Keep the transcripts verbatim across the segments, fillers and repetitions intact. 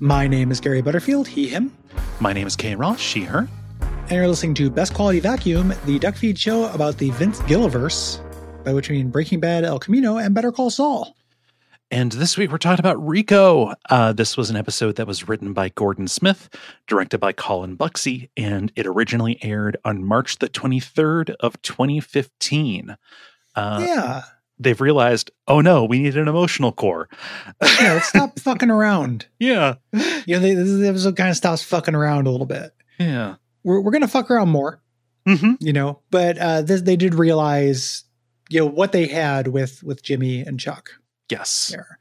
My name is Gary Butterfield, he, him. My name is Kay Ross, she, her. And you're listening to Best Quality Vacuum, the Duck Feed show about the Vince Gilliverse, by which we mean Breaking Bad, El Camino, and Better Call Saul. And this week we're talking about Rico. Uh, this was an episode that was written by Gordon Smith, directed by Colin Buxey, and it originally aired on March the twenty-third of twenty fifteen. Uh, yeah. They've realized, oh no, we need an emotional core. Yeah, let's stop fucking around. Yeah. You know, they, this episode kind of stops fucking around a little bit. Yeah. We're, we're going to fuck around more, mm-hmm. you know, but uh, this, they did realize, you know, what they had with, with Jimmy and Chuck. Yes. There.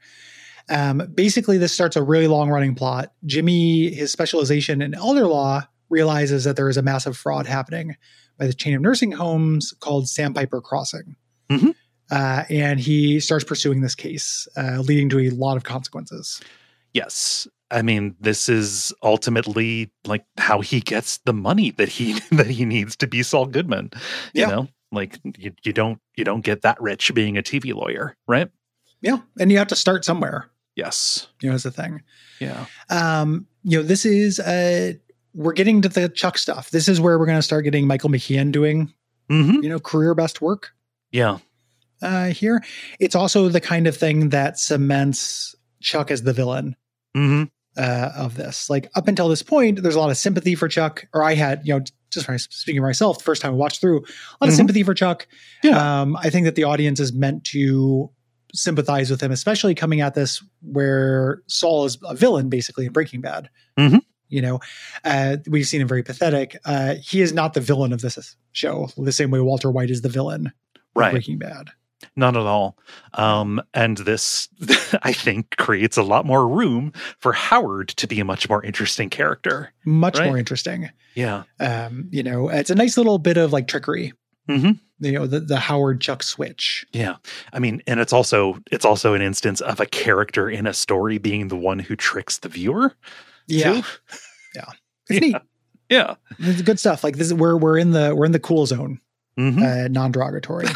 Um, basically, this starts a really long running plot. Jimmy, his specialization in elder law, realizes that there is a massive fraud happening by the chain of nursing homes called Sandpiper Crossing. Mm-hmm. Uh, and he starts pursuing this case, uh, leading to a lot of consequences. Yes. I mean, this is ultimately like how he gets the money that he that he needs to be Saul Goodman. You yeah. know, like you, you don't you don't get that rich being a T V lawyer, right? Yeah. And you have to start somewhere. Yes. You know, that's the thing. Yeah. Um, you know, this is, uh, we're getting to the Chuck stuff. This is where we're going to start getting Michael McKean doing, mm-hmm. you know, career best work. Yeah. Uh, here. It's also the kind of thing that cements Chuck as the villain mm-hmm. uh, of this. Like up until this point, there's a lot of sympathy for Chuck, or I had, you know, just speaking of myself, the first time I watched through, a lot of mm-hmm. sympathy for Chuck. Yeah. Um, I think that the audience is meant to sympathize with him, especially coming at this where Saul is a villain basically in Breaking Bad. Mm-hmm. You know, uh, we've seen him very pathetic. Uh, he is not the villain of this show, the same way Walter White is the villain right. of Breaking Bad. Not at all. Um, and this, I think, creates a lot more room for Howard to be a much more interesting character. Much right? more interesting. Yeah. Um, you know, it's a nice little bit of like trickery. Mm-hmm. You know, the, the Howard Chuck switch. Yeah. I mean, and it's also, it's also an instance of a character in a story being the one who tricks the viewer. Yeah. Too. Yeah. It's yeah. neat. Yeah. It's good stuff. Like this is where we're in the, we're in the cool zone. Mm-hmm. Uh, non-derogatory.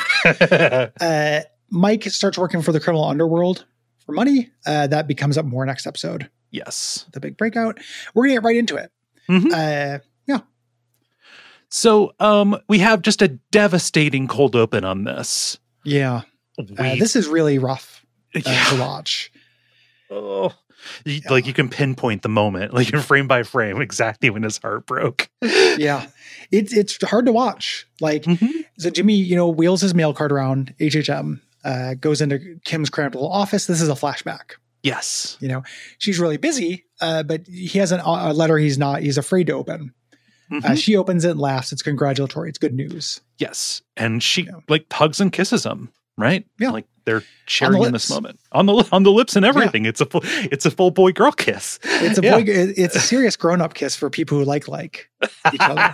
uh, Mike starts working for the criminal underworld for money. Uh, that becomes up more next episode. Yes. The big breakout. We're going to get right into it. Mm-hmm. Uh, yeah. So um, we have just a devastating cold open on this. Yeah. We, uh, this is really rough uh, yeah. to watch. Oh, you, yeah. like you can pinpoint the moment, like frame by frame, exactly when his heart broke. Yeah. It's, it's hard to watch. Like, mm-hmm. so Jimmy, you know, wheels his mail cart around H H M, uh, goes into Kim's cramped little office. This is a flashback. Yes. You know, she's really busy, uh, but he has an, a letter he's not, he's afraid to open. Mm-hmm. Uh, she opens it and laughs. It's congratulatory. It's good news. Yes. And she yeah. like hugs and kisses him, right? Yeah. Like they're sharing the in this moment on the, on the lips and everything. Yeah. It's a full, it's a full boy girl kiss. It's a yeah. boy, it's a serious grown up kiss for people who like, like each other.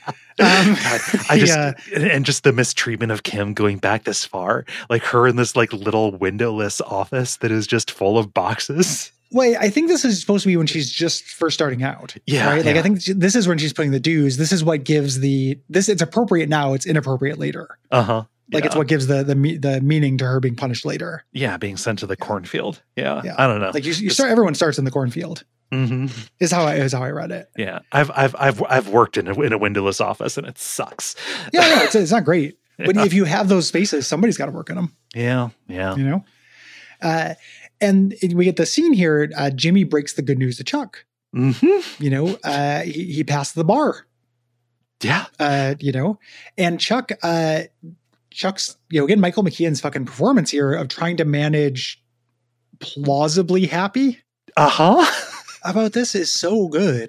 Um, God, I just yeah. and just the mistreatment of Kim going back this far, like her in this like little windowless office that is just full of boxes. Wait, I think this is supposed to be when she's just first starting out. Yeah, right. Like yeah. I think this is when she's putting the dues. This is what gives the this. It's appropriate now. It's inappropriate later. Uh huh. Like yeah. it's what gives the the the meaning to her being punished later. Yeah, being sent to the yeah. cornfield. Yeah. yeah, I don't know. Like you, you start. Everyone starts in the cornfield. Mm-hmm. Is how I is how I read it. Yeah, I've I've I've I've worked in a, in a windowless office and it sucks. Yeah, yeah, it's it's not great. yeah. But if you have those spaces, somebody's got to work in them. Yeah, yeah. You know, uh, and we get the scene here. Uh, Jimmy breaks the good news to Chuck. Mm-hmm. You know, uh, he he passed the bar. Yeah. Uh, you know, and Chuck, uh, Chuck's, you know, again, Michael McKean's fucking performance here of trying to manage plausibly happy. Uh huh. About this is so good.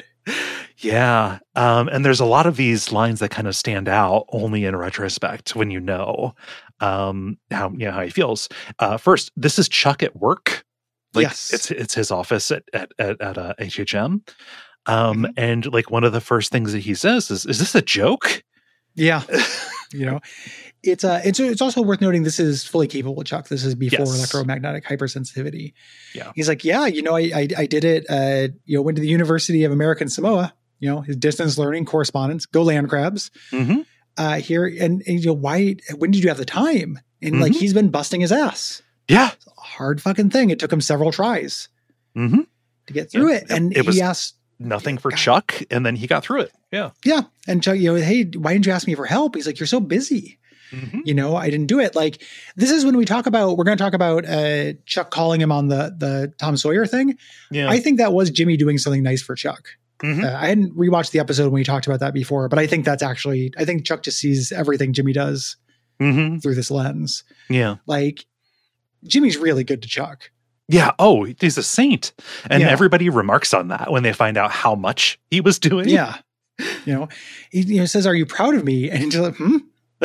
Yeah. Um, and there's a lot of these lines that kind of stand out only in retrospect when you know um, how, you know, how he feels. Uh, first, this is Chuck at work. Like yes. it's, it's his office at, at, at, at uh, H H M. Um, mm-hmm. And like one of the first things that he says is, is this a joke? Yeah. You know, it's uh, it's it's also worth noting this is fully capable Chuck. This is before yes. electromagnetic hypersensitivity. Yeah. He's like, yeah, you know, I, I, I did it. Uh, you know, went to the University of American Samoa, you know, his distance learning correspondence, go land crabs mm-hmm. uh, here. And, and, you know, why, when did you have the time? And mm-hmm. like, he's been busting his ass. Yeah. It's a hard fucking thing. It took him several tries. Mm-hmm. to get through yeah. it. And it, it was he asked nothing for God. Chuck, and then he got through it. Yeah. Yeah. And Chuck, you know, hey, why didn't you ask me for help? He's like, you're so busy. Mm-hmm. You know, I didn't do it. Like, this is when we talk about, we're going to talk about uh, Chuck calling him on the the Tom Sawyer thing. Yeah. I think that was Jimmy doing something nice for Chuck. Mm-hmm. Uh, I hadn't rewatched the episode when we talked about that before, but I think that's actually, I think Chuck just sees everything Jimmy does mm-hmm. through this lens. Yeah. Like, Jimmy's really good to Chuck. Yeah. Oh, he's a saint. And yeah. everybody remarks on that when they find out how much he was doing. Yeah. You know, he you know, says, are you proud of me? And he's like, hmm?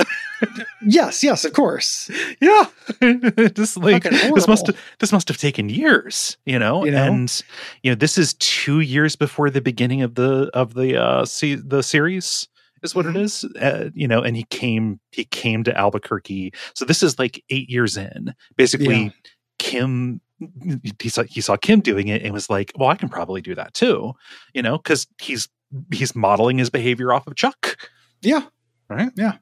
yes, yes, of course. Yeah. Just like, this must have, this must have taken years, you know? you know, and you know, this is two years before the beginning of the, of the, uh, se- the series is what mm-hmm. it is. Uh, you know, and he came, he came to Albuquerque. So this is like eight years in. Basically, yeah. Kim, he saw, he saw Kim doing it and was like, well, I can probably do that too, you know, because he's, he's modeling his behavior off of Chuck. Yeah. Right. Yeah.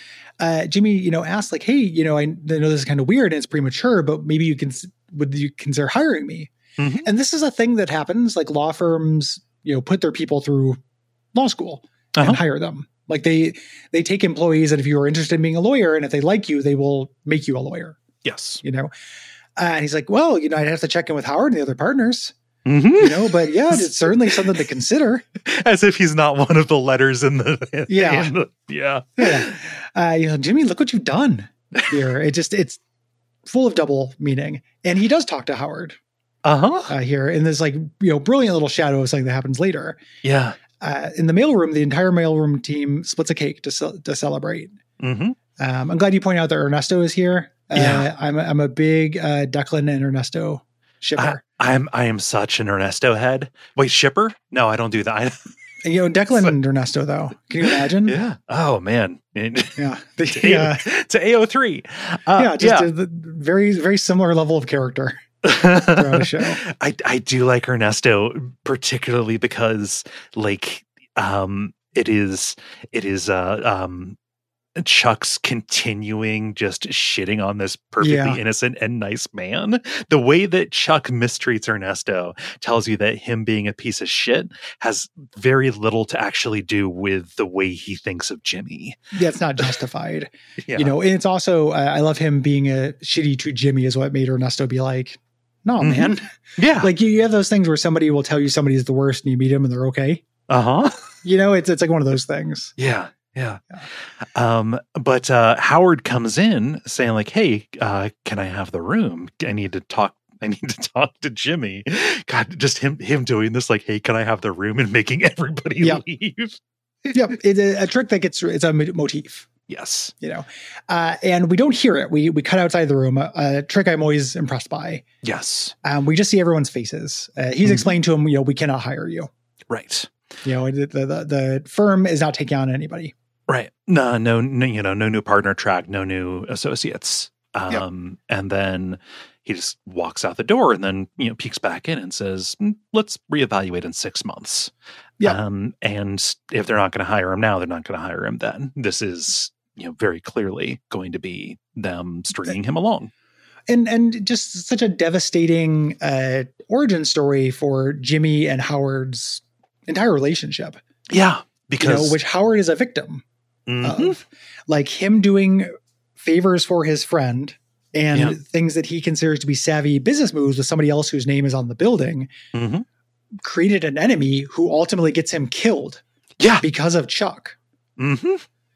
Uh, Jimmy, you know, asked like, hey, you know, I, I know this is kind of weird and it's premature, but maybe you can, would you consider hiring me? Mm-hmm. And this is a thing that happens. Like, law firms, you know, put their people through law school uh-huh. and hire them. Like, they, they take employees, and if you are interested in being a lawyer and if they like you, they will make you a lawyer. Yes. You know? Uh, and he's like, well, you know, I'd have to check in with Howard and the other partners. Mm-hmm. You know, but yeah, it's certainly something to consider. As if he's not one of the letters in the in, yeah, in the, yeah, yeah. Uh, you know, Jimmy, look what you've done here. It just it's full of double meaning, and he does talk to Howard. Uh-huh. Uh Here in this like you know brilliant little shadow of something that happens later. Yeah. Uh, in the mailroom, the entire mailroom team splits a cake to ce- to celebrate. Mm-hmm. Um, I'm glad you pointed out that Ernesto is here. Uh, yeah, I'm a, I'm a big uh, Declan and Ernesto shipper. I, I'm I am such an Ernesto head. Wait, shipper? No, I don't do that. And, you know, Declan so, and Ernesto, though. Can you imagine? Yeah. Oh man. Yeah. The, to, yeah. to A O three. Uh, yeah. Just yeah. A, a very very similar level of character throughout the show. I I do like Ernesto particularly because like um it is it is uh um. Chuck's continuing just shitting on this perfectly yeah. innocent and nice man. The way that Chuck mistreats Ernesto tells you that him being a piece of shit has very little to actually do with the way he thinks of Jimmy. Yeah, it's not justified. yeah. You know, and it's also, uh, I love him being a shitty to Jimmy is what made Ernesto be like, no, mm-hmm. man. Yeah. Like you, you have those things where somebody will tell you somebody's the worst and you meet them and they're okay. Uh-huh. You know, it's it's like one of those things. Yeah. Yeah. Um, but uh, Howard comes in saying like, hey, uh, can I have the room? I need to talk. I need to talk to Jimmy. God, just him him doing this like, hey, can I have the room, and making everybody yep. leave. Yep. It's a, a trick that gets, it's a motif. Yes. You know, uh, and we don't hear it. We we cut outside the room, a, a trick I'm always impressed by. Yes. Um, we just see everyone's faces. Uh, he's mm-hmm. explained to him, you know, we cannot hire you. Right. You know, the, the, the firm is not taking on anybody. Right. No, no, no, you know, no new partner track, no new associates. Um, yep. And then he just walks out the door and then, you know, peeks back in and says, let's reevaluate in six months. Yeah. Um, and if they're not going to hire him now, they're not going to hire him then. This is, you know, very clearly going to be them stringing him along. And and just such a devastating uh, origin story for Jimmy and Howard's entire relationship. Yeah. Because, you know, which Howard is a victim. Mm-hmm. Of, like him doing favors for his friend and yeah. things that he considers to be savvy business moves with somebody else whose name is on the building mm-hmm. created an enemy who ultimately gets him killed. Yeah. Because of Chuck. Mm-hmm.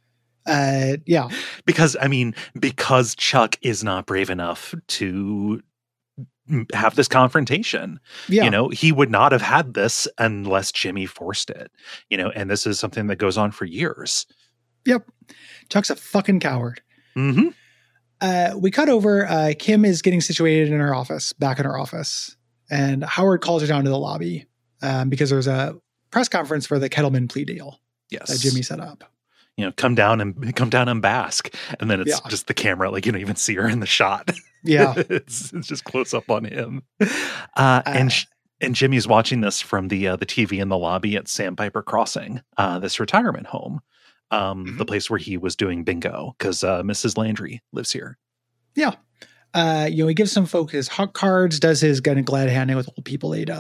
Uh, yeah. Because, I mean, because Chuck is not brave enough to have this confrontation. Yeah. You know, he would not have had this unless Jimmy forced it, you know, and this is something that goes on for years. Yep. Chuck's a fucking coward. Mm-hmm. Uh, we cut over. Uh, Kim is getting situated in her office, back in her office. And Howard calls her down to the lobby um, because there's a press conference for the Kettleman plea deal yes. that Jimmy set up. You know, come down and come down and bask. And then it's yeah. just the camera, like you don't even see her in the shot. Yeah. it's, it's just close up on him. Uh, uh, and sh- and Jimmy's watching this from the uh, the T V in the lobby at Sandpiper Crossing, uh, this retirement home. Um, mm-hmm. The place where he was doing bingo because uh, Missus Landry lives here. Yeah. Uh, you know, he gives some folk his hot cards, does his kind of glad handing with old people that he does.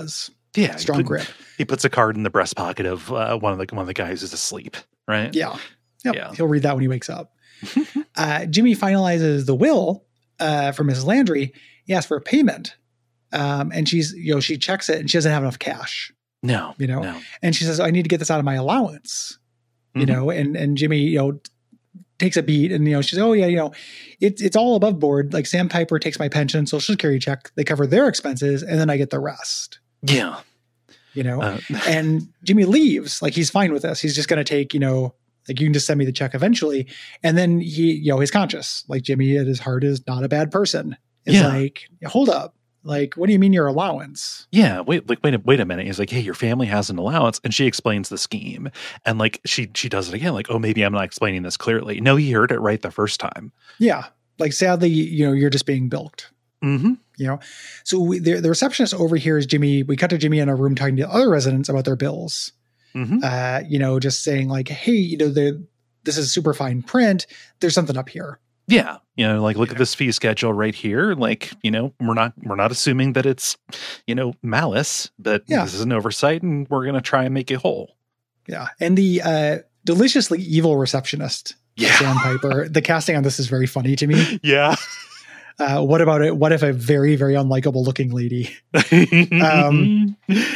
Yeah. Strong he put, grip. He puts a card in the breast pocket of uh, one of the one of the guys who's asleep, right? Yeah. Yep. Yeah. He'll read that when he wakes up. uh, Jimmy finalizes the will uh, for Missus Landry. He asks for a payment. Um, and she's, you know, she checks it and she doesn't have enough cash. No. You know? No. And she says, I need to get this out of my allowance. You mm-hmm. know, and, and Jimmy, you know, takes a beat and, you know, she's, oh yeah, you know, it's, it's all above board. Like Sandpiper takes my pension, Social Security check. They cover their expenses and then I get the rest. Yeah. You know, uh, and Jimmy leaves. Like he's fine with this. He's just going to take, you know, like you can just send me the check eventually. And then he, you know, he's conscious. Like Jimmy at his heart is not a bad person. It's yeah. like, hold up. Like, what do you mean your allowance? Yeah, wait, like wait, a, wait a minute. He's like, hey, your family has an allowance, and she explains the scheme, and like she she does it again. Like, oh, maybe I'm not explaining this clearly. No, he heard it right the first time. Yeah, like sadly, you know, you're just being bilked. Mm-hmm. You know, so we, the the receptionist overhears Jimmy. We cut to Jimmy in a room talking to other residents about their bills. Mm-hmm. Uh, you know, just saying like, hey, you know, the this is super fine print. There's something up here. Yeah. You know, like look yeah. at this fee schedule right here. Like, you know, we're not we're not assuming that it's, you know, malice, but yeah. this is an oversight and we're going to try and make it whole. Yeah. And the uh, deliciously evil receptionist, yeah. Sandpiper, the casting on this is very funny to me. Yeah. Uh, what about it? What if a very, very unlikable looking lady? um,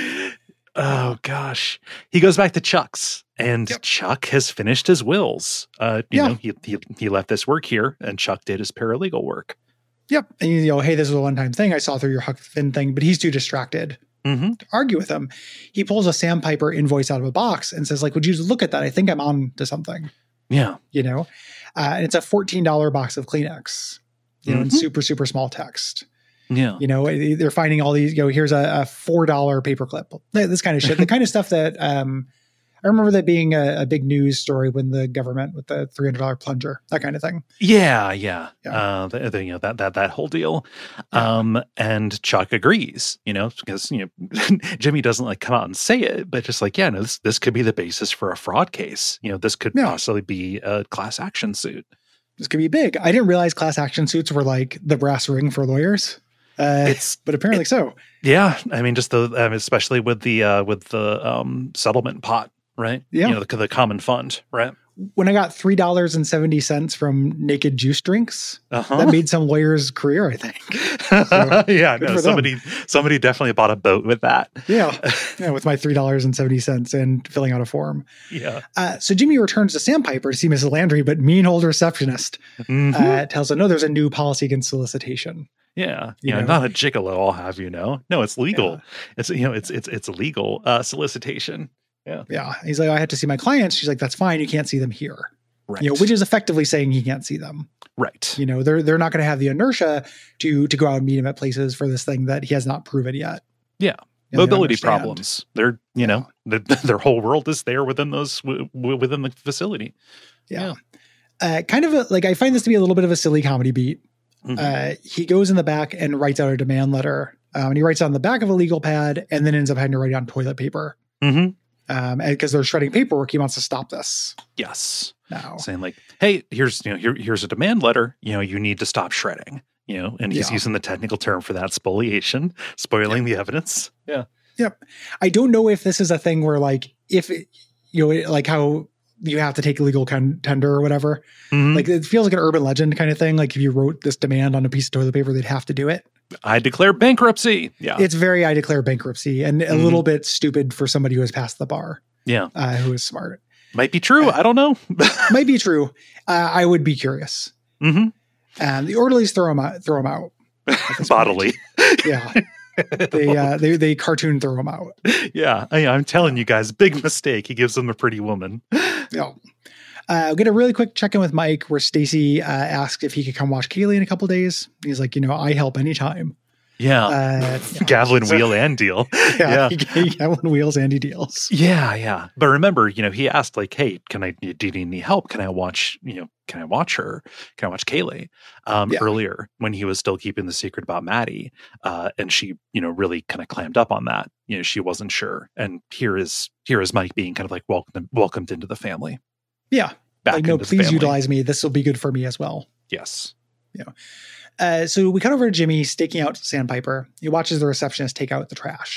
oh, gosh. He goes back to Chuck's. And yep. Chuck has finished his wills. Uh, you yeah. know, he, he he left this work here, and Chuck did his paralegal work. Yep. And you know, hey, this is a one-time thing. I saw through your Huck Finn thing, but he's too distracted mm-hmm. to argue with him. He pulls a Sandpiper invoice out of a box and says, like, would you look at that? I think I'm on to something. Yeah. You know, uh, and it's a fourteen dollars box of Kleenex, you know, mm-hmm. in super, super small text. Yeah. You know, they're finding all these, you know, here's a, a four dollars paperclip, this kind of shit, the kind of stuff that, um, I remember that being a, a big news story when the government with the three hundred dollars plunger, that kind of thing. Yeah, yeah. yeah. Uh, the, the, you know, that, that, that whole deal. Yeah. Um, and Chuck agrees, you know, because, you know, Jimmy doesn't like come out and say it, but just like, yeah, no, this, this could be the basis for a fraud case. You know, this could yeah. possibly be a class action suit. This could be big. I didn't realize class action suits were like the brass ring for lawyers. Uh, it's, but apparently it, so. Yeah. I mean, just the, um, especially with the, uh, with the, um, settlement pot. Right. Yeah. You know, the, the common fund. Right. When I got three dollars and seventy cents from Naked Juice Drinks, uh-huh. that made some lawyer's career, I think. So, yeah. No, somebody, somebody definitely bought a boat with that. Yeah. Yeah. With my three dollars and seventy cents and filling out a form. Yeah. Uh, so Jimmy returns to Sandpiper to see Missus Landry, but mean old receptionist mm-hmm. uh, tells her, no, there's a new policy against solicitation. Yeah, you, you know, know, not a gigolo, I'll have you know. No, it's legal. Yeah. It's you know, it's it's it's illegal uh, solicitation. Yeah, yeah. He's like, I had to see my clients. She's like, that's fine. You can't see them here, right? You know, which is effectively saying he can't see them, right? You know, they're they're not going to have the inertia to to go out and meet him at places for this thing that he has not proven yet. Yeah, you know, mobility they problems. They're you yeah. know, the, their whole world is there within those w- within the facility. Yeah, yeah. Uh, kind of a, like I find this to be a little bit of a silly comedy beat. Mm-hmm. Uh, he goes in the back and writes out a demand letter. Um, and he writes on the back of a legal pad and then ends up having to write it on toilet paper. Mm-hmm. Um, and because they're shredding paperwork, he wants to stop this. Yes. Now saying like, hey, here's, you know, here, here's a demand letter, you know, you need to stop shredding, you know, and he's yeah. using the technical term for that, spoliation, spoiling yeah. the evidence. Yeah. Yep. I don't know if this is a thing where like, if it, you know, like how you have to take legal contender or whatever. Mm-hmm. Like it feels like an urban legend kind of thing. Like if you wrote this demand on a piece of toilet paper, they'd have to do it. I declare bankruptcy. Yeah. It's very, I declare bankruptcy and a mm-hmm. little bit stupid for somebody who has passed the bar. Yeah. Uh, who is smart. Might be true. Uh, I don't know. Might be true. Uh, I would be curious. Mm-hmm. And the orderlies throw him out, throw him out. Bodily. Yeah. They, uh, they, they cartoon throw him out. Yeah. I, I'm telling you guys, big mistake. He gives them a pretty woman. Yeah. Uh, I'll get a really quick check-in with Mike where Stacy uh, asked if he could come watch Kaylee in a couple days. He's like, you know, I help anytime. Yeah. Uh, yeah. Gavlin so, wheel and deal. Yeah. yeah. Gavlin wheels and he deals. Yeah. Yeah. But remember, you know, he asked like, hey, can I, do you need any help? Can I watch, you know, can I watch her? Can I watch Kaylee? Um, yeah. Earlier when he was still keeping the secret about Maddie. Uh, and she, you know, really kind of clammed up on that. You know, she wasn't sure. And here is, here is Mike being kind of like welcomed, welcomed into the family. Yeah. Back like, no, please utilize me. This will be good for me as well. Yes. Yeah. Uh, so we cut over to Jimmy staking out Sandpiper. He watches the receptionist take out the trash.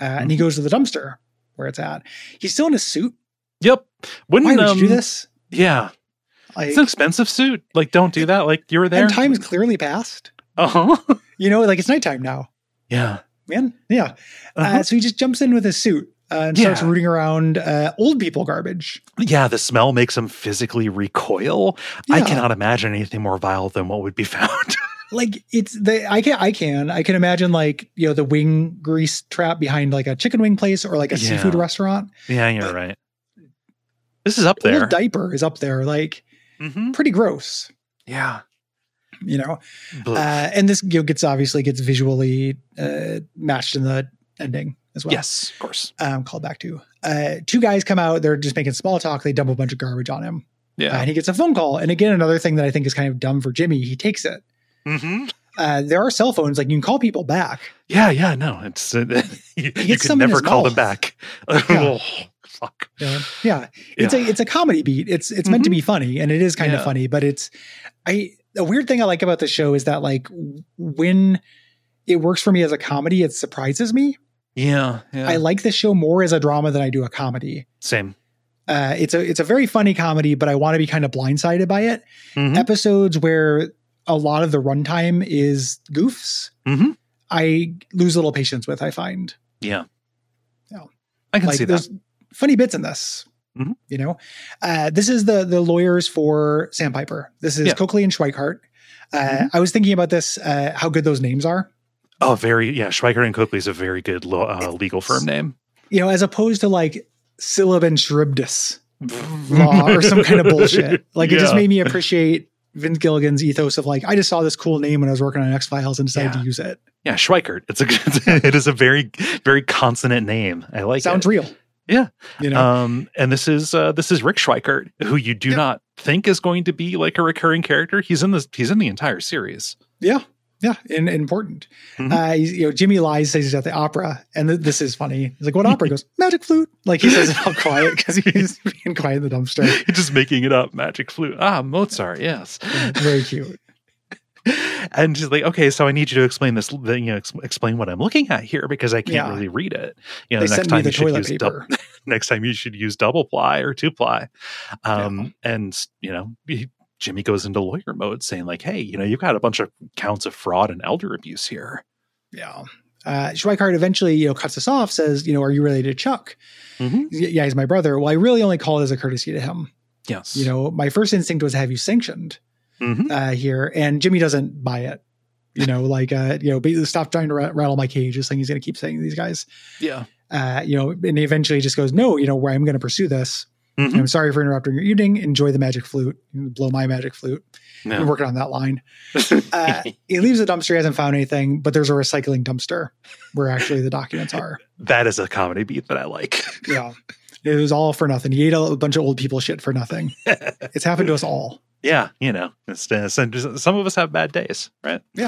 uh, mm-hmm. and he goes to the dumpster where it's at. He's still in his suit. Yep. Wouldn't, Why would um, you do this? Yeah. Like, it's an expensive suit. Like, don't do that. Like, you were there. And time has clearly passed. Uh-huh. You know, like, it's nighttime now. Yeah. Man. Yeah. Uh-huh. Uh, so he just jumps in with his suit uh, and starts yeah. rooting around uh, old people garbage. Yeah, the smell makes him physically recoil. Yeah. I cannot imagine anything more vile than what would be found. Like, it's the I can I can I can imagine, like, you know, the wing grease trap behind like a chicken wing place or like a yeah. seafood restaurant. Yeah, you're but right. This is up there. Old diaper is up there, like mm-hmm. pretty gross. Yeah. You know, uh, and this, you know, gets obviously gets visually uh, matched in the ending as well. Yes, of course. Um, called back to uh, two guys come out. They're just making small talk. They dump a bunch of garbage on him. Yeah, uh, and he gets a phone call. And again, another thing that I think is kind of dumb for Jimmy. He takes it. Mm-hmm. Uh, there are cell phones, like you can call people back. Yeah, yeah, no, it's uh, you, you can some never call them back. Yeah. Oh, fuck. Yeah, yeah. It's yeah. a it's a comedy beat. It's it's mm-hmm. meant to be funny, and it is kind yeah. of funny. But it's I. A weird thing I like about the show is that, like, when it works for me as a comedy, it surprises me. Yeah, yeah. I like this show more as a drama than I do a comedy. Same. Uh, it's a it's a very funny comedy, but I want to be kind of blindsided by it. Mm-hmm. Episodes where a lot of the runtime is goofs, mm-hmm. I lose a little patience with, I find. Yeah. Yeah. I can like, see there's that. Funny bits in this. Mm-hmm. You know, uh, this is the the lawyers for Sandpiper. This is yeah. Coakley and Schweikart. Uh, mm-hmm. I was thinking about this, uh, how good those names are. Oh, very, yeah. Schweikart and Coakley is a very good lo- uh, legal firm name. You know, as opposed to like Syllab and Charybdis law or some kind of bullshit. Like yeah. it just made me appreciate Vince Gilligan's ethos of like, I just saw this cool name when I was working on X-Files and decided yeah. to use it. Yeah, Schweikart. It's a it is a very, very consonant name. I like Sounds it. real. Yeah. You know, um, and this is uh, this is Rick Schweikart, who you do yeah. not think is going to be like a recurring character. He's in this. He's in the entire series. Yeah, yeah, and, and important. Mm-hmm. Uh, he's, you know, Jimmy lies, says he's at the opera, and th- this is funny. He's like, "What opera?" He goes, "Magic flute." Like he says it all quiet because he's being quiet in the dumpster. He's just making it up. Magic flute. Ah, Mozart. Yes, yeah, very cute. And she's like, okay, so I need you to explain this, you know, ex- explain what I'm looking at here because I can't yeah. really read it. You know, they next sent time me the you should toilet use paper. du- next time you should use double ply or two ply. Um, yeah. And you know, he, Jimmy goes into lawyer mode, saying like, hey, you know, you've got a bunch of counts of fraud and elder abuse here. Yeah. Uh, Schweikart eventually, you know, cuts us off. Says, you know, are you related to Chuck? Mm-hmm. Yeah, he's my brother. Well, I really only call it as a courtesy to him. Yes. You know, my first instinct was have you sanctioned mm-hmm. uh, here, and Jimmy doesn't buy it. You know, like, uh, you know, stop trying to rattle my cage. This thing he's going to keep saying to these guys. Yeah. Uh, you know, and he eventually just goes, no, you know, where I'm going to pursue this. Mm-hmm. I'm sorry for interrupting your evening. Enjoy the magic flute. Blow my magic flute. No. I'm working on that line. Uh, he leaves the dumpster. He hasn't found anything, but there's a recycling dumpster where actually the documents are. That is a comedy beat that I like. Yeah. It was all for nothing. He ate a bunch of old people shit for nothing. It's happened to us all. Yeah, you know, it's, uh, some of us have bad days, right? Yeah.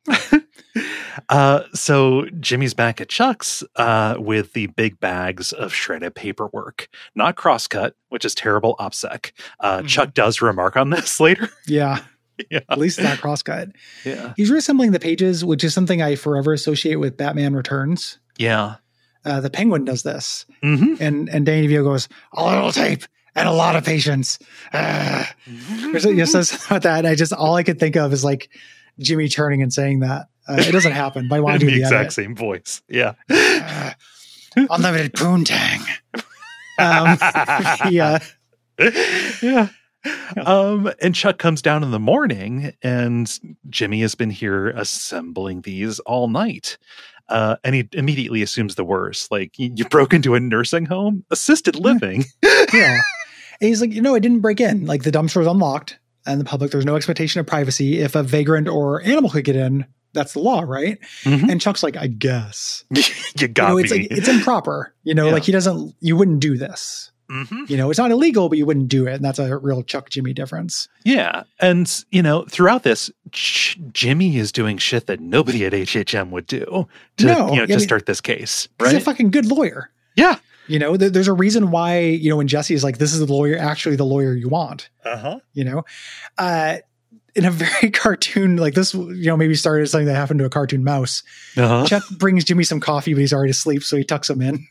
uh, so Jimmy's back at Chuck's uh, with the big bags of shredded paperwork, not crosscut, which is terrible OPSEC. Uh, mm-hmm. Chuck does remark on this later. Yeah. Yeah. At least not crosscut. Yeah. He's reassembling the pages, which is something I forever associate with Batman Returns. Yeah. Uh, the Penguin does this. Mm-hmm. And and Danny DeVito goes, a little tape and a lot of patience. Uh, mm-hmm. You know, says about that. And I just, all I could think of is like Jimmy turning and saying that. Uh, it doesn't happen, but I want to do the the exact edit. same voice. Yeah. Uh, unlimited poontang. Um, yeah. Yeah. Um, and Chuck comes down in the morning and Jimmy has been here assembling these all night. Uh, and he immediately assumes the worst. Like, you broke into a nursing home? Assisted living? Yeah. And he's like, you know, I didn't break in. Like, the dumpster was unlocked and the public, there's no expectation of privacy. If a vagrant or animal could get in, that's the law, right? Mm-hmm. And Chuck's like, I guess. You got you know, me. It's like, it's improper. You know, yeah. like he doesn't, you wouldn't do this. Mm-hmm. You know, it's not illegal, but you wouldn't do it. And that's a real Chuck Jimmy difference. Yeah. And, you know, throughout this, Ch- Jimmy is doing shit that nobody at H H M would do to, no, you know, I to mean, start this case. Right? He's a fucking good lawyer. Yeah. You know, th- there's a reason why, you know, when Jesse is like, this is the lawyer, actually the lawyer you want. Uh-huh. You know, uh, in a very cartoon, like this, you know, maybe started as something that happened to a cartoon mouse. Uh-huh. Chuck brings Jimmy some coffee, but he's already asleep, so he tucks him in.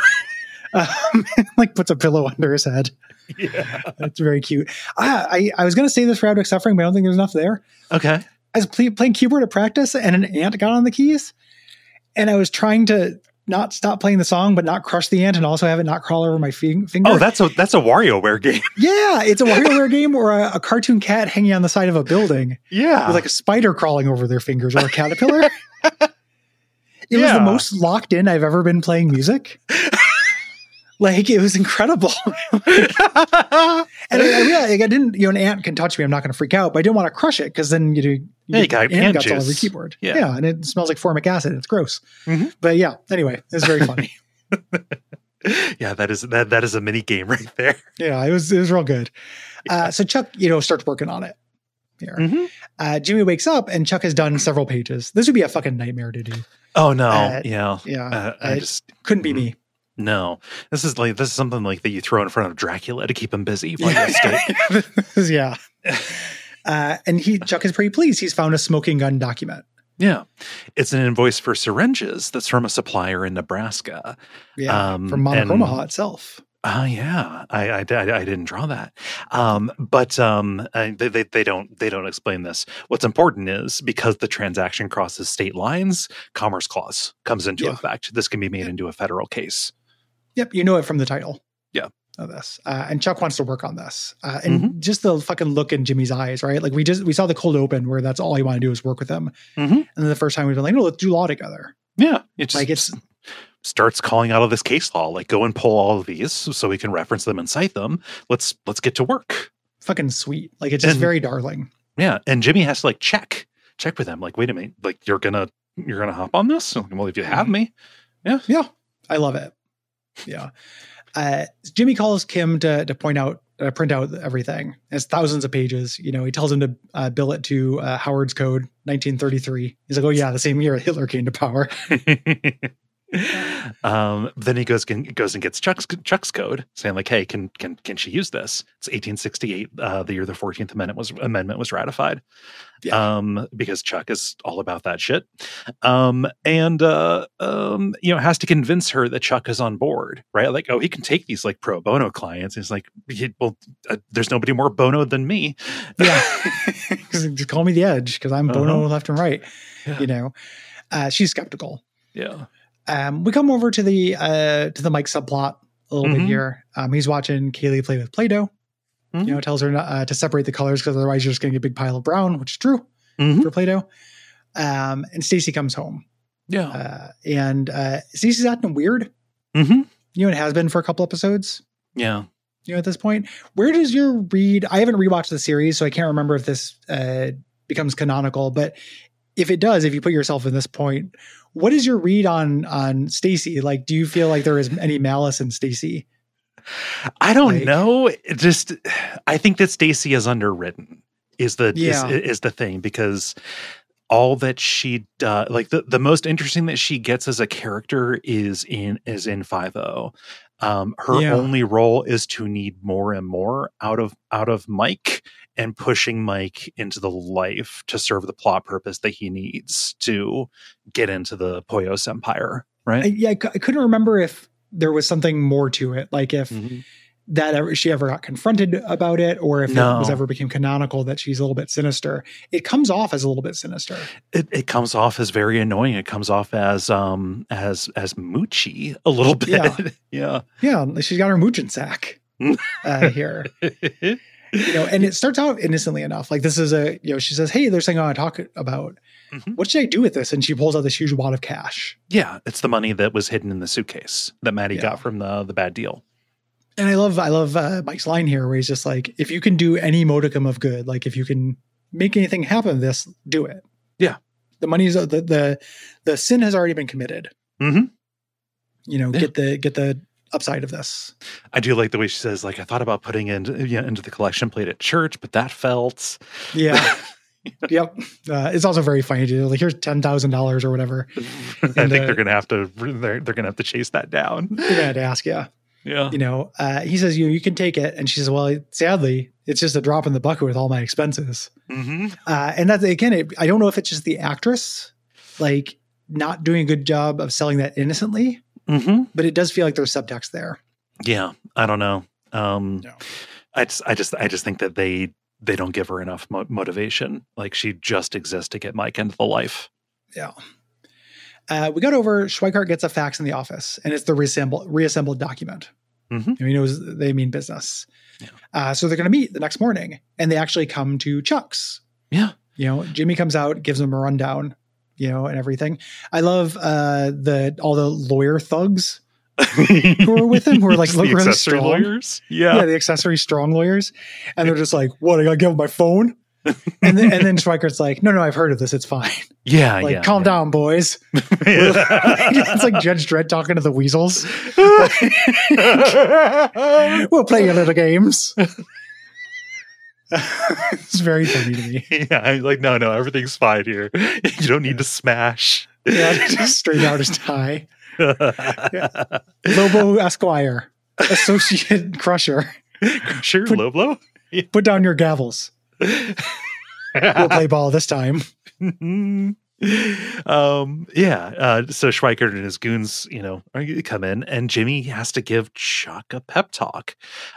um, like puts a pillow under his head. Yeah. That's very cute. I, I, I was going to say this for Abject Suffering, but I don't think there's enough there. Okay. I was play, playing keyboard at practice, and an ant got on the keys, and I was trying to not stop playing the song, but not crush the ant, and also have it not crawl over my fi- finger. Oh, that's a that's a WarioWare game. Yeah, it's a WarioWare game or a, a cartoon cat hanging on the side of a building. Yeah. With like a spider crawling over their fingers or a caterpillar. It Yeah. was the most locked in I've ever been playing music. Like, it was incredible. Like, and I, I realized, like, I didn't, you know, an ant can touch me. I'm not going to freak out, but I didn't want to crush it because then you do, you Yeah, you got ant ant guts all over juice. your keyboard. Yeah. Yeah. And it smells like formic acid. It's gross. Mhm. But yeah, anyway, it was very funny. Yeah, that is that that is a mini game right there. Yeah, it was, it was real good. Uh, so Chuck, you know, starts working on it here. Mm-hmm. Uh, Jimmy wakes up and Chuck has done several pages. This would be a fucking nightmare to do. Oh no, Uh, yeah, Yeah. Uh, I it just couldn't be mm, me. no. This is like this is something like that you throw in front of Dracula to keep him busy. While you escape. Yeah. Uh, and he, Chuck is pretty pleased. He's found a smoking gun document. Yeah, it's an invoice for syringes that's from a supplier in Nebraska. Yeah. Um, from and- Monochromaha itself. Oh yeah, I, I, I, I didn't draw that, um, but um, I, they, they they don't they don't explain this. What's important is because the transaction crosses state lines, Commerce Clause comes into Yeah. effect. This can be made into a federal case. Yep. You know it from the title. Yeah. Of this. Uh, and Chuck wants to work on this. Uh, and Mm-hmm. just the fucking look in Jimmy's eyes, right? Like we just, we saw the cold open where that's all he wanted to do is work with him. Mm-hmm. And then the first time we've been like, no, let's do law together. Yeah, it just Like it's, starts calling out of this case law, like go and pull all of these so we can reference them and cite them. Let's let's get to work. fucking sweet. Like it's just And- very darling. Yeah, and Jimmy has to like check check with him. Like, wait a minute, like you're gonna you're gonna hop on this? Well, if you have me, Yeah. I love it. Yeah. Uh, Jimmy calls Kim to, to point out, uh, print out everything. It's thousands of pages. You know, he tells him to uh, bill it to uh, Howard's Code, nineteen thirty-three. He's like, oh yeah, the same year Hitler came to power. um, then he goes and goes and gets Chuck's Chuck's code, saying like, "Hey, can can can she use this?" It's eighteen sixty-eight, uh, the year the fourteenth Amendment was amendment was ratified. Yeah. Um, because Chuck is all about that shit, um, and uh, um, you know, has to convince her that Chuck is on board, right? Like, oh, he can take these like pro bono clients. And he's like, he, well, uh, there's nobody more bono than me. Yeah. Just call me the Edge because I'm Bono Uh-huh. left and right. Yeah. You know, uh, she's skeptical. Yeah. Um, we come over to the uh, to the Mike subplot a little Mhm. bit here. Um, he's watching Kaylee play with Play-Doh. Mhm. You know, tells her not, uh, to separate the colors because otherwise you're just going to get a big pile of brown, which is true Mhm. for Play-Doh. Um, and Stacy comes home, Yeah. uh, and uh, Stacy's acting weird. Mm-hmm. You know, it has been for a couple episodes. Yeah. You know, at this point, where does your read? I haven't rewatched the series, so I can't remember if this uh, becomes canonical. But if it does, if you put yourself in this point, what is your read on on Stacy? Like, do you feel like there is any malice in Stacy? I don't Like- know. It just, I think that Stacy is underwritten. Is the Yeah. is, is the thing because all that she does, like the, the most interesting that she gets as a character is in is in five oh. Um, her Yeah. only role is to need more and more out of out of Mike and pushing Mike into the life to serve the plot purpose that he needs to get into the Poyos Empire. Right. I, yeah, I, cou- I couldn't remember if there was something more to it, like if Mhm. that ever, she ever got confronted about it, or if No. it was ever became canonical that she's a little bit sinister. It comes off as a little bit sinister. It, it comes off as very annoying. It comes off as um as as moochy a little bit. Yeah. Yeah, she's got her moochin sack uh, here. You know, and it starts out innocently enough. Like this is a, you know, she says, "Hey, there's something I want to talk about. Mhm. What should I do with this?" And she pulls out this huge wad of cash. Yeah, it's the money that was hidden in the suitcase that Maddie Yeah. got from the the bad deal. And I love, I love uh, Mike's line here, where he's just like, "If you can do any modicum of good, like if you can make anything happen, this do it." Yeah. The money's the the the sin has already been committed. Mm-hmm. You know, Yeah. get the get the upside of this. I do like the way she says, like, I thought about putting it into, yeah, into the collection plate at church, but that felt. Yeah. Yep. Uh, it's also very funny to like, here's ten thousand dollars or whatever. I think uh, they're gonna have to they're they're gonna have to chase that down. They're gonna have to ask, yeah. Yeah. You know, uh, he says, you, you can take it. And she says, well, sadly, it's just a drop in the bucket with all my expenses. Mm-hmm. Uh, and that's, again, it, I don't know if it's just the actress, like not doing a good job of selling that innocently, Mm-hmm. but it does feel like there's subtext there. Yeah. I don't know. Um, No. I just, I just, I just think that they, they don't give her enough mo- motivation. Like she just exists to get Mike into the life. Yeah. Uh, we got over, Schweikart gets a fax in the office, and it's the reassembled, reassembled document. Mm-hmm. And he knows they mean business. Yeah. Uh, so they're going to meet the next morning, and they actually come to Chuck's. Yeah. You know, Jimmy comes out, gives them a rundown, you know, and everything. I love uh, the all the lawyer thugs who are with him, who are like look the really accessory strong. lawyers. Yeah. Yeah, the accessory strong lawyers. And they're just like, what, I got to give him my phone? and then and then Schweikart's like, no, no, I've heard of this. It's fine. Yeah. Like, yeah, calm yeah. down, boys. It's like Judge Dredd talking to the weasels. We'll play your little games. It's very funny to me. Yeah. I'm like, no, no, everything's fine here. You don't need to smash. Yeah, just straight out his tie. Yeah. Lobo Esquire, Associate Crusher. Sure, Put- Loblo. Put down your gavels. We'll play ball this time. um yeah uh so Schweikart and his goons, you know, are- come in, and Jimmy has to give Chuck a pep talk.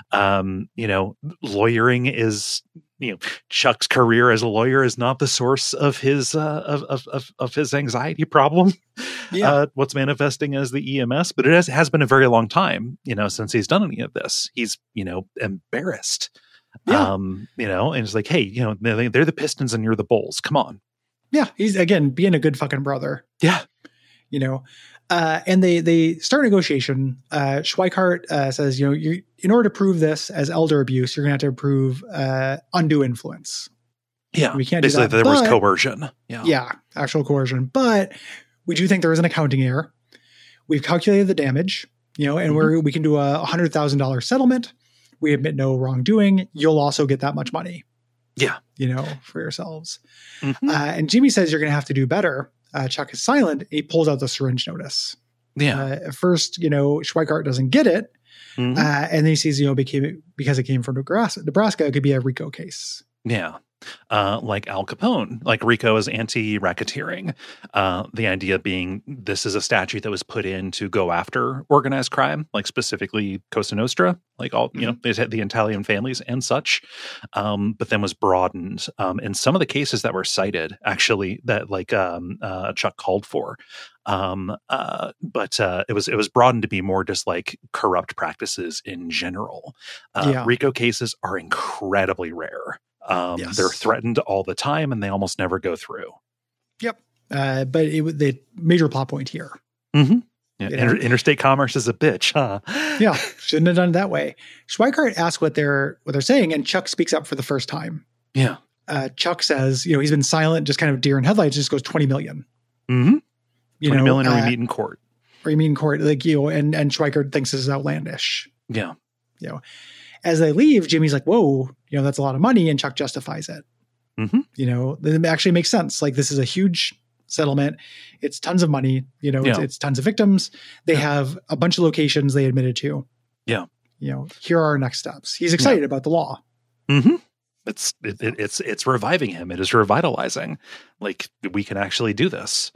Um you know, lawyering is, you know, Chuck's career as a lawyer is not the source of his uh of of of, of his anxiety problem. Yeah. Uh what's manifesting as the E M S, but it has, has been a very long time, you know, since he's done any of this. He's, you know, embarrassed. Yeah. Um, you know, and it's like, hey, you know, they're, they're the Pistons and you're the Bulls. Come on. Yeah. He's, again, being a good fucking brother. Yeah. You know, uh, and they they start negotiation. Uh, Schweikart uh, says, you know, you in order to prove this as elder abuse, you're going to have to prove uh, undue influence. Yeah. We can't do Basically, that, there was but- coercion. Yeah. Yeah, actual coercion. But we do think there is an accounting error. We've calculated the damage, you know, and Mhm. we're we can do a one hundred thousand dollars settlement. We admit no wrongdoing. You'll also get that much money. Yeah. You know, for yourselves. Mhm. Uh, and Jimmy says you're going to have to do better. Uh, Chuck is silent. He pulls out the syringe notice. Yeah. Uh, at first, you know, Schweikart doesn't get it. Mhm. Uh, and then he sees, you know, became, because it came from Nebraska, Nebraska, it could be a RICO case. Yeah. Uh, like Al Capone, like RICO is anti-racketeering. Uh, the idea being this is a statute that was put in to go after organized crime, like specifically Cosa Nostra, like all, you know, they had the Italian families and such, um, but then was broadened. Um, and some of the cases that were cited, actually, that like um, uh, Chuck called for, um, uh, but uh, it was it was broadened to be more just like corrupt practices in general. Uh, Yeah. RICO cases are incredibly rare. Um, Yes. They're threatened all the time, and they almost never go through. Yep. Uh, but it was the major plot point here. Mm-hmm. Yeah, Yeah. Inter- interstate commerce is a bitch, huh? Yeah, shouldn't have done it that way. Schweikart asks what they're what they're saying, and Chuck speaks up for the first time. Yeah. Uh, Chuck says, you know, he's been silent, just kind of deer in headlights. Just goes twenty million. Mm-hmm. You twenty know, million, or uh, we meet in court. or you mean court, like you know, and and Schweikart thinks this is outlandish. Yeah. You know, as they leave, Jimmy's like, "Whoa, you know, that's a lot of money," and Chuck justifies it. Mm-hmm. You know, it actually makes sense. Like, this is a huge settlement. It's tons of money. You know, it's, Yeah. it's tons of victims. They Yeah. have a bunch of locations they admitted to. Yeah. You know, here are our next steps. He's excited about the law. Mm-hmm. It's it, it, it's it's reviving him. It is revitalizing. Like we can actually do this.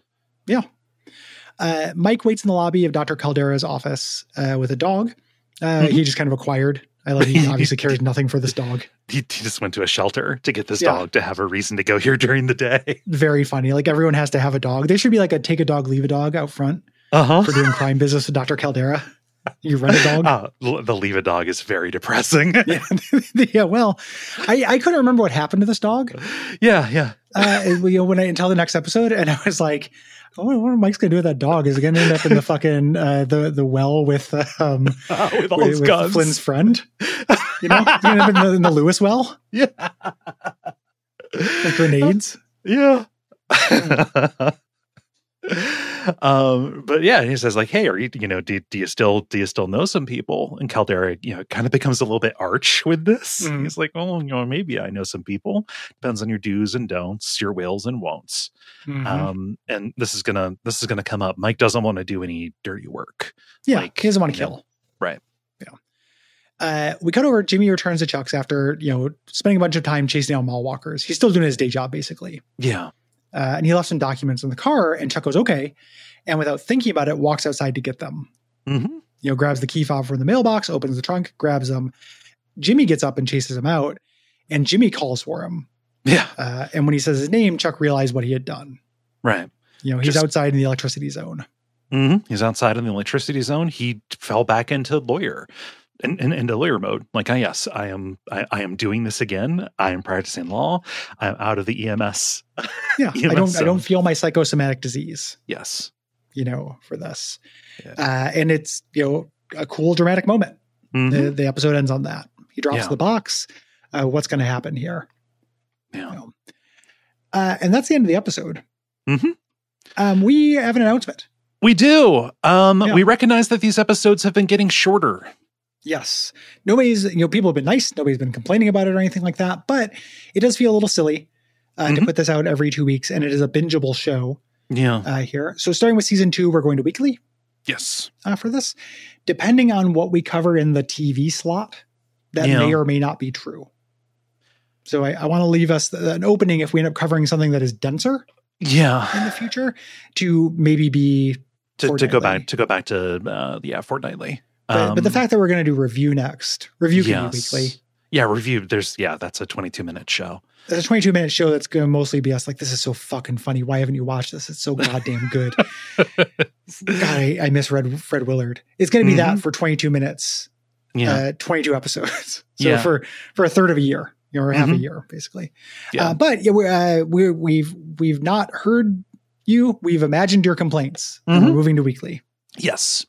Uh, Mike waits in the lobby of Doctor Caldera's office uh, with a dog. Uh, Mhm. He just kind of acquired. I love he obviously cares nothing for this dog. He, he just went to a shelter to get this Yeah. dog to have a reason to go here during the day. Very funny. Like, everyone has to have a dog. There should be like a take a dog, leave a dog out front Uh huh. for doing crime business with Doctor Caldera. You rent a dog. Uh, l- the leave a dog is very depressing. Yeah. Yeah. Well, I, I couldn't remember what happened to this dog. yeah, yeah. Uh, you know, when I, until the next episode, and I was like, "Oh, what Mike's gonna do with that dog? Is it gonna end up in the fucking uh, the the well with um Uh, with all with, his with guns. Flynn's friend? You know, it's gonna end up in the, in the Lewis well, Yeah. like grenades." Yeah. um, but yeah, he says like, "Hey, are you, you know, do, do you still, do you still know some people?" And Caldera, you know, kind of becomes a little bit arch with this. Mhm. He's like, "Oh, you know, maybe I know some people. Depends on your do's and don'ts, your wills and won'ts." Mhm. Um, and this is gonna, this is gonna come up. Mike doesn't want to do any dirty work. yeah, like, he doesn't want to you know, kill. right. Yeah. Uh, we cut over. Jimmy returns to Chuck's after, you know, spending a bunch of time chasing down mall walkers. He's still doing his day job, basically. Yeah. Uh, and he left some documents in the car, and Chuck goes, okay. And without thinking about it, walks outside to get them. Mm-hmm. You know, grabs the key fob from the mailbox, opens the trunk, grabs them. Jimmy gets up and chases him out, and Jimmy calls for him. Yeah. Uh, and when he says his name, Chuck realized what he had done. Right. You know, he's Just, outside in the electricity zone. Mm-hmm. He's outside in the electricity zone. He fell back into lawyer. In, in, into lawyer mode, like, ah, yes, I am. I, I am doing this again. I am practicing law. I'm out of the E M S. Yeah, E M S I don't. zone. I don't feel my psychosomatic disease. Yes, you know, for this, yeah. uh, and it's you know a cool dramatic moment. Mm-hmm. The, the episode ends on that. He drops yeah. the box. Uh, what's going to happen here? Yeah, you know? uh, and that's the end of the episode. Mm-hmm. Um, we have an announcement. We do. Um, yeah. We recognize that these episodes have been getting shorter. Yes. Nobody's, you know, people have been nice. Nobody's been complaining about it or anything like that. But it does feel a little silly uh, mm-hmm. to put this out every two weeks. And it is a bingeable show yeah. uh, here. So starting with season two, we're going to weekly. Yes. Uh, for this. Depending on what we cover in the T V slot, that yeah. may or may not be true. So I, I want to leave us th- an opening if we end up covering something that is denser. Yeah. In the future to maybe be to, to go back to go back to uh, yeah fortnightly. But, um, but the fact that we're going to do review next, review can yes. be weekly. Yeah, review. There's yeah, that's a twenty-two minute show. It's a twenty-two minute show that's going to mostly be us like, this is so fucking funny. Why haven't you watched this? It's so goddamn good. God, I, I miss Red, Fred Willard. It's going to be mm-hmm. that for twenty-two minutes. Yeah, uh, twenty-two episodes. So yeah. for for a third of a year, you know, or half mm-hmm. a year, basically. Yeah. Uh, but yeah, we're, uh, we're we've we've not heard you. We've imagined your complaints, mm-hmm. and we're moving to weekly. Yes.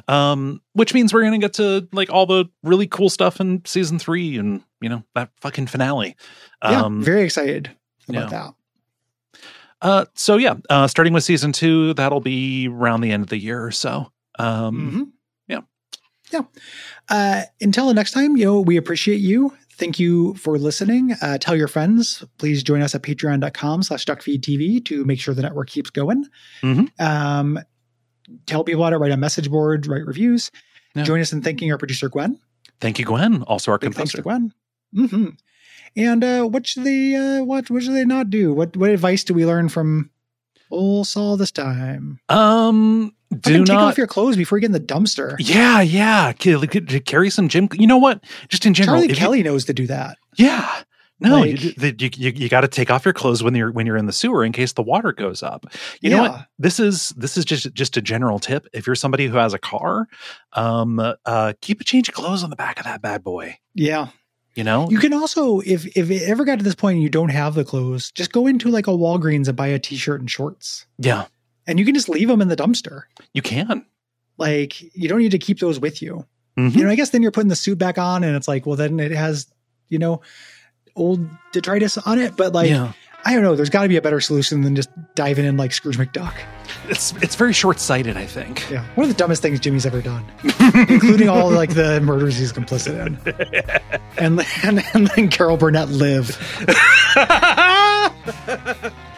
Um, which means we're going to get to like all the really cool stuff in season three and, you know, that fucking finale. Um, yeah, very excited about yeah. that. Uh, so yeah, uh, starting with season two, that'll be around the end of the year or so. Um, mm-hmm. Yeah. Yeah. Uh, until the next time, you know, we appreciate you. Thank you for listening. Uh, tell your friends. Please join us at patreon.com slash duckfeedtv to make sure the network keeps going. Mm-hmm. Um, Tell people about it, write on message boards, write reviews. Yeah. Join us in thanking our producer, Gwen. Thank you, Gwen. Also our Big composer. Thanks to Gwen. Mm-hmm. And uh, what should they uh, what, what should they not do? What what advice do we learn from old Saul this time? Um, do Fucking not... take off your clothes before you get in the dumpster. Yeah, yeah. Carry some gym... You know what? Just in general. Charlie Kelly you... knows to do that. Yeah. No, like, you you, you, you got to take off your clothes when you're when you're in the sewer in case the water goes up. You yeah. know what? This is this is just just a general tip. If you're somebody who has a car, um, uh, keep a change of clothes on the back of that bad boy. Yeah, you know. You can also, if if it ever got to this point and you don't have the clothes, just go into like a Walgreens and buy a t-shirt and shorts. Yeah, and you can just leave them in the dumpster. You can. Like you don't need to keep those with you. Mm-hmm. You know, I guess then you're putting the suit back on, and it's like, well, then it has, you know, old detritus on it, but like yeah. I don't know, there's got to be a better solution than just diving in like Scrooge McDuck. It's it's very short-sighted, I think. Yeah, one of the dumbest things Jimmy's ever done, including all like the murders he's complicit in, and and, and then Carol Burnett live.